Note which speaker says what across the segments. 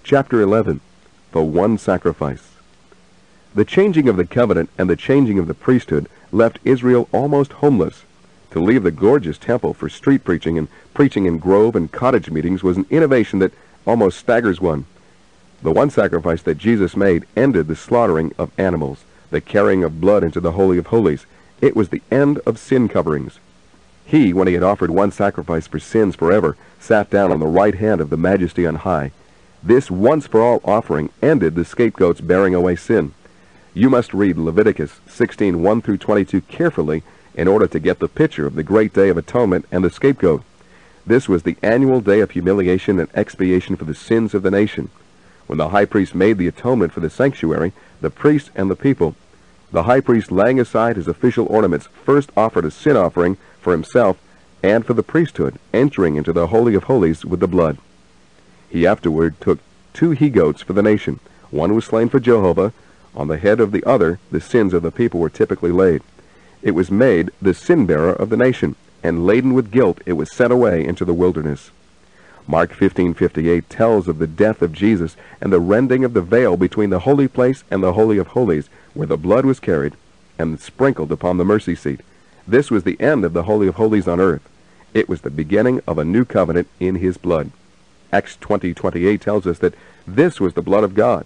Speaker 1: Chapter 11. The One Sacrifice. The changing of the covenant and the changing of the priesthood left Israel almost homeless. To leave the gorgeous temple for street preaching and preaching in grove and cottage meetings was an innovation that almost staggers one. The one sacrifice that Jesus made ended the slaughtering of animals, the carrying of blood into the Holy of Holies. It was the end of sin coverings. He, when he had offered one sacrifice for sins forever, sat down on the right hand of the Majesty on high. This once-for-all offering ended the scapegoats bearing away sin. You must read Leviticus 16:1-22 carefully in order to get the picture of the great day of atonement and the scapegoat. This was the annual day of humiliation and expiation for the sins of the nation. When the high priest made the atonement for the sanctuary, the priest and the people, the high priest, laying aside his official ornaments, first offered a sin offering for himself and for the priesthood, entering into the Holy of Holies with the blood. He afterward took 2 he-goats for the nation. One was slain for Jehovah. On the head of the other, the sins of the people were typically laid. It was made the sin-bearer of the nation, and laden with guilt, it was sent away into the wilderness. Mark 15:58 tells of the death of Jesus and the rending of the veil between the holy place and the Holy of Holies, where the blood was carried and sprinkled upon the mercy seat. This was the end of the Holy of Holies on earth. It was the beginning of a new covenant in his blood. Acts 20:28 tells us that this was the blood of God.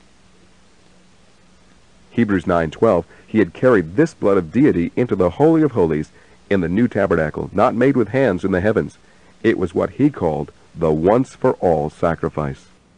Speaker 1: Hebrews 9:12, he had carried this blood of deity into the Holy of Holies in the new tabernacle, not made with hands in the heavens. It was what he called the once-for-all sacrifice.